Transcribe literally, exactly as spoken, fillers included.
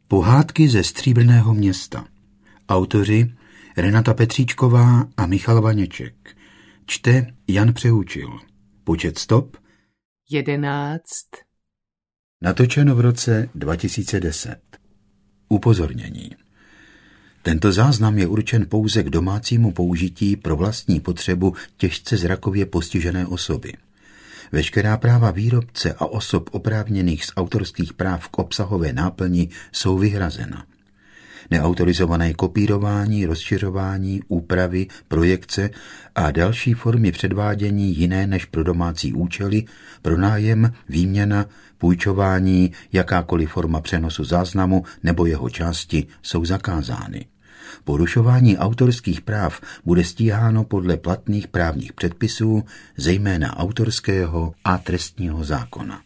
Pohádky ze Stříbrného Města. Autoři Renata Petříčková a Michal Vaněček. Čte Jan Přeučil. Počet stop jedenáct. Natočeno v roce dva tisíce deset. Upozornění. Tento záznam je určen pouze k domácímu použití pro vlastní potřebu těžce zrakově postižené osoby. Veškerá práva výrobce a osob oprávněných z autorských práv k obsahové náplni jsou vyhrazena. Neautorizované kopírování, rozšiřování, úpravy, projekce a další formy předvádění jiné než pro domácí účely, pronájem, výměna, půjčování, jakákoliv forma přenosu záznamu nebo jeho části jsou zakázány. Porušování autorských práv bude stíháno podle platných právních předpisů, zejména autorského a trestního zákona.